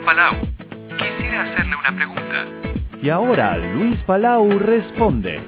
Palau. Quisiera hacerle una pregunta. Y ahora Luis Palau responde.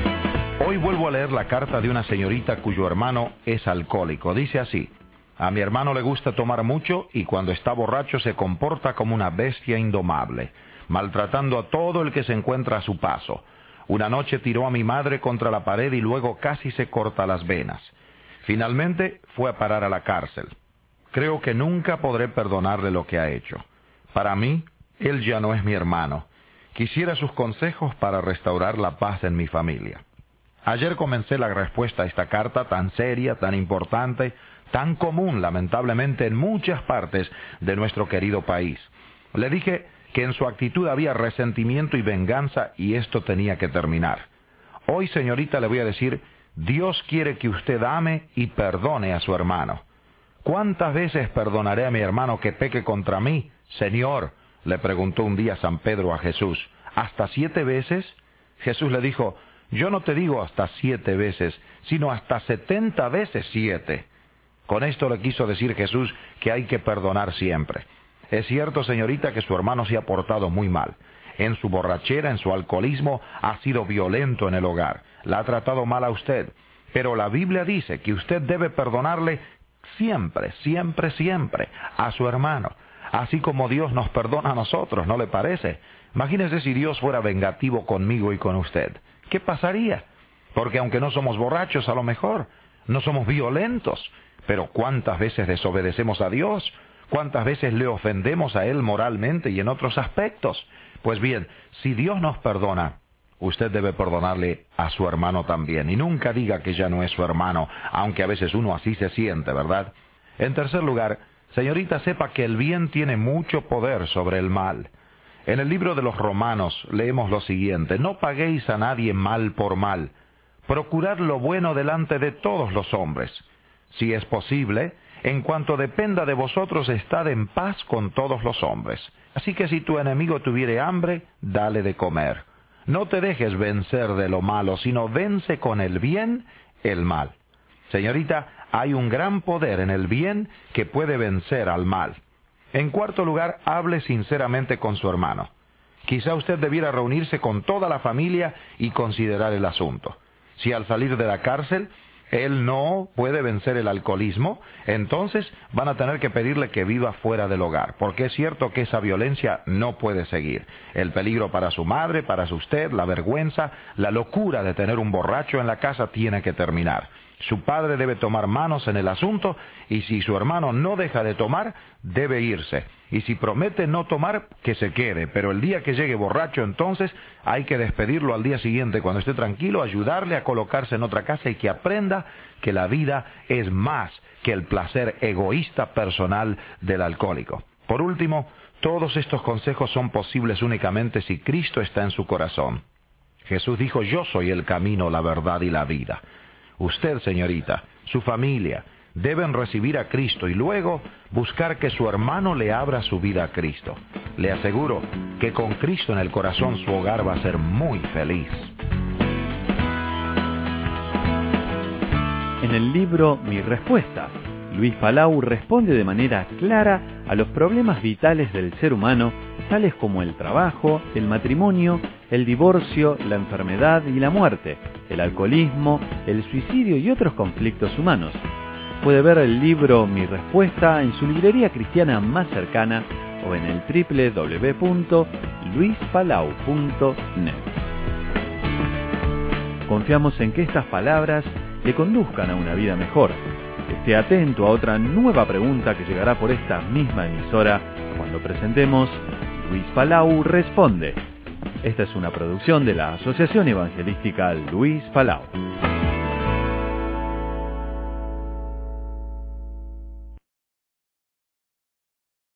Hoy vuelvo a leer la carta de una señorita cuyo hermano es alcohólico. Dice así: a mi hermano le gusta tomar mucho y cuando está borracho se comporta como una bestia indomable, maltratando a todo el que se encuentra a su paso. Una noche tiró a mi madre contra la pared y luego casi se corta las venas. Finalmente fue a parar a la cárcel. Creo que nunca podré perdonarle lo que ha hecho. Para mí, él ya no es mi hermano. Quisiera sus consejos para restaurar la paz en mi familia. Ayer comencé la respuesta a esta carta tan seria, tan importante, tan común, lamentablemente, en muchas partes de nuestro querido país. Le dije que en su actitud había resentimiento y venganza y esto tenía que terminar. Hoy, señorita, le voy a decir: Dios quiere que usted ame y perdone a su hermano. ¿Cuántas veces perdonaré a mi hermano que peque contra mí? Señor, le preguntó un día San Pedro a Jesús, ¿hasta 7 veces? Jesús le dijo: yo no te digo hasta 7 veces, sino hasta 70 veces 7. Con esto le quiso decir Jesús que hay que perdonar siempre. Es cierto, señorita, que su hermano se ha portado muy mal. En su borrachera, en su alcoholismo, ha sido violento en el hogar. La ha tratado mal a usted. Pero la Biblia dice que usted debe perdonarle siempre, siempre, siempre a su hermano. Así como Dios nos perdona a nosotros, ¿no le parece? Imagínese si Dios fuera vengativo conmigo y con usted. ¿Qué pasaría? Porque aunque no somos borrachos, a lo mejor, no somos violentos, pero ¿cuántas veces desobedecemos a Dios? ¿Cuántas veces le ofendemos a Él moralmente y en otros aspectos? Pues bien, si Dios nos perdona, usted debe perdonarle a su hermano también. Y nunca diga que ya no es su hermano, aunque a veces uno así se siente, ¿verdad? En tercer lugar, señorita, sepa que el bien tiene mucho poder sobre el mal. En el libro de los Romanos leemos lo siguiente: no paguéis a nadie mal por mal. Procurad lo bueno delante de todos los hombres. Si es posible, en cuanto dependa de vosotros, estad en paz con todos los hombres. Así que si tu enemigo tuviere hambre, dale de comer. No te dejes vencer de lo malo, sino vence con el bien el mal. Señorita, hay un gran poder en el bien que puede vencer al mal. En cuarto lugar, hable sinceramente con su hermano. Quizá usted debiera reunirse con toda la familia y considerar el asunto. Si al salir de la cárcel él no puede vencer el alcoholismo, entonces van a tener que pedirle que viva fuera del hogar, porque es cierto que esa violencia no puede seguir. El peligro para su madre, para usted, la vergüenza, la locura de tener un borracho en la casa tiene que terminar. Su padre debe tomar manos en el asunto, y si su hermano no deja de tomar, debe irse. Y si promete no tomar, que se quede. Pero el día que llegue borracho, entonces hay que despedirlo al día siguiente, cuando esté tranquilo, ayudarle a colocarse en otra casa y que aprenda que la vida es más que el placer egoísta personal del alcohólico. Por último, todos estos consejos son posibles únicamente si Cristo está en su corazón. Jesús dijo: yo soy el camino, la verdad y la vida. Usted, señorita, su familia, deben recibir a Cristo y luego buscar que su hermano le abra su vida a Cristo. Le aseguro que con Cristo en el corazón su hogar va a ser muy feliz. En el libro Mi Respuesta, Luis Palau responde de manera clara a los problemas vitales del ser humano, tales como el trabajo, el matrimonio, el divorcio, la enfermedad y la muerte, el alcoholismo, el suicidio y otros conflictos humanos. Puede ver el libro Mi Respuesta en su librería cristiana más cercana o en el www.luispalau.net. Confiamos en que estas palabras le conduzcan a una vida mejor. Esté atento a otra nueva pregunta que llegará por esta misma emisora cuando presentemos Luis Palau Responde. Esta es una producción de la Asociación Evangelística Luis Palau.